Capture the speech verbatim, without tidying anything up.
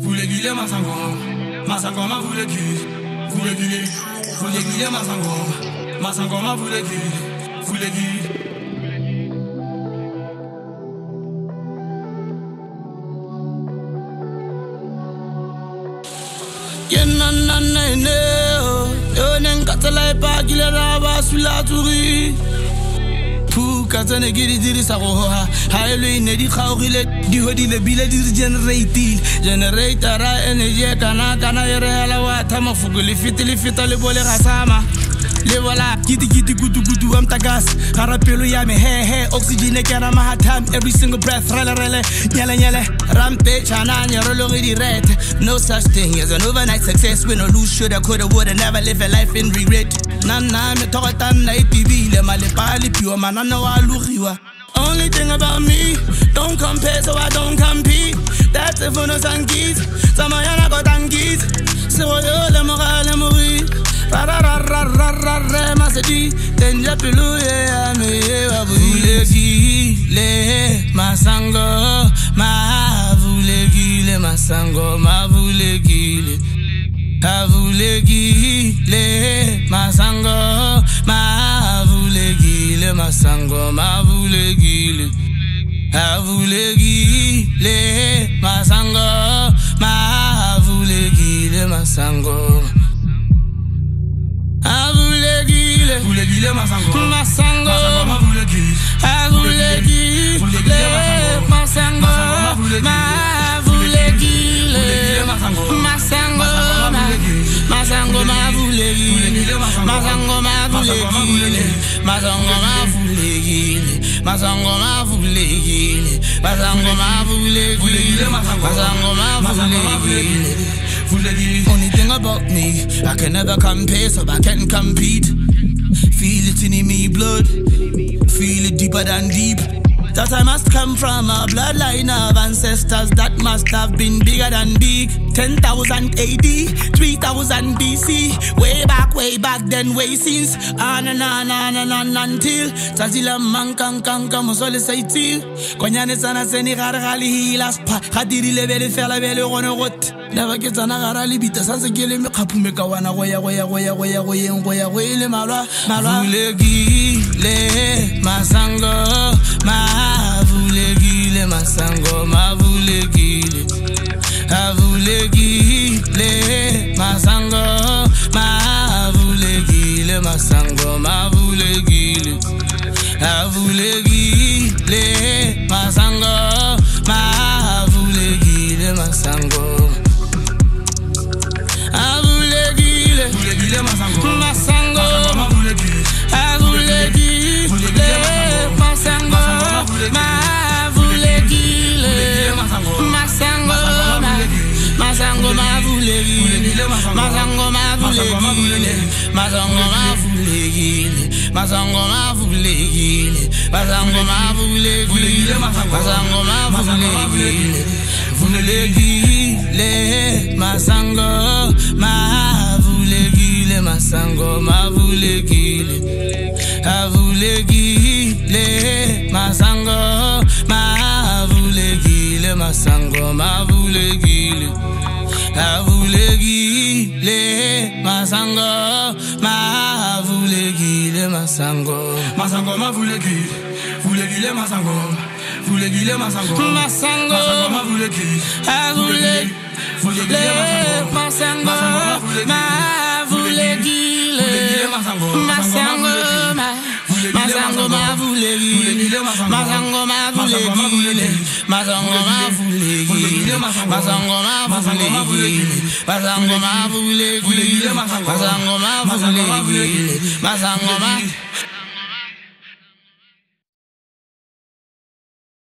Voulez guiler ma sango, ma sango ma voulez guiler, voulez guiler, voulez guiler ma sango, ma sango ma voulez guiler, voulez guiler. Pou katane giri diri sagoha haelo ine di khawgile di hodile bile di generate generator ra energy kana kana yere la wa tama fuguli fitili fitali bole gasama le wala kiti kiti gudu gudu am tagas harapelo ya me he he oxygen kana ma time every single breath rele rele nyele nyele rampe chana nyero di red. No such thing as an overnight success. We no lose, shoulda, coulda, woulda, never live a life in regret. Nana me talk tan na ipibi le male pali pure man I know I look you. Only thing about me, don't compare so I don't compete. That's if no sankeys, some of y'all got tankies. So yo le moral le mourir. Ra ra ra ra ra ra ra ma se di tenja pilu ye me wa voulez guiler ma sango ma voulez guiler ma sango ma voulez guiler a voulez guiler ma sango ma voulez guiler ma sango ma voulez guiler a voulez guiler ma sango ma voulez guiler ma sango. Voulez guiler ma sango, ma sango, ma voulez guiler, a voulez guiler ma sango, ma voulez guiler ma sango, ma sango, ma sango ma voulez guiler, ma sango ma voulez guiler, ma sango ma voulez guiler, ma sango ma voulez guiler, ma sango ma voulez guiler, ma sango ma voulez guiler. Only thing about me, I can never compare, so I can't compete. Feel it in me blood, feel it deeper than deep. That I must come from a bloodline of ancestors that must have been bigger than big. ten thousand A D, three thousand B C. Way back, way back then, way since. On and on, on and on until Tazila man kan kan kan mosole saitil. Konyane sana seni gargali hilas pa. Khadiri level faire la belle route. Never get an agarali bita sans gele me kapu me kawana goya goya goya goya goya goya goya le malwa malwa. Voulez guiler ma sango ma voulez guiler ma sango ma voulez guiler a voulez guiler ma sango ma voulez guiler ma sango ma voulez guiler a voulez guiler ma sango ma voulez guiler ma sango. Voulez guiler ma sango, ma sango, ma voulez guiler, a voulez guiler ma sango, ma voulez guiler ma sango, ma sango, ma sango ma voulez guiler, ma sango ma voulez guiler, ma sango ma voulez guiler, ma sango ma voulez guiler, ma sango ma voulez guiler, ma sango ma voulez guiler. Voulez guiler ma sango, ma voulez guiler ma sango, ma voulez guiler, a voulez guiler ma sango, ma voulez guiler ma sango, ma voulez guiler, a voulez guiler ma sango, ma voulez guiler ma sango, ma sango ma voulez guiler, voulez guiler ma sango. Voulez guiler ma sango, ma sango, ma voulez guiler, a voulez guiler ma sango, ma voulez guiler ma sango, ma sango, ma sango ma voulez guiler, ma sango ma voulez guiler, ma sango ma voulez guiler, ma sango ma voulez guiler, ma sango ma voulez guiler, ma sango ma voulez guiler, ma sango ma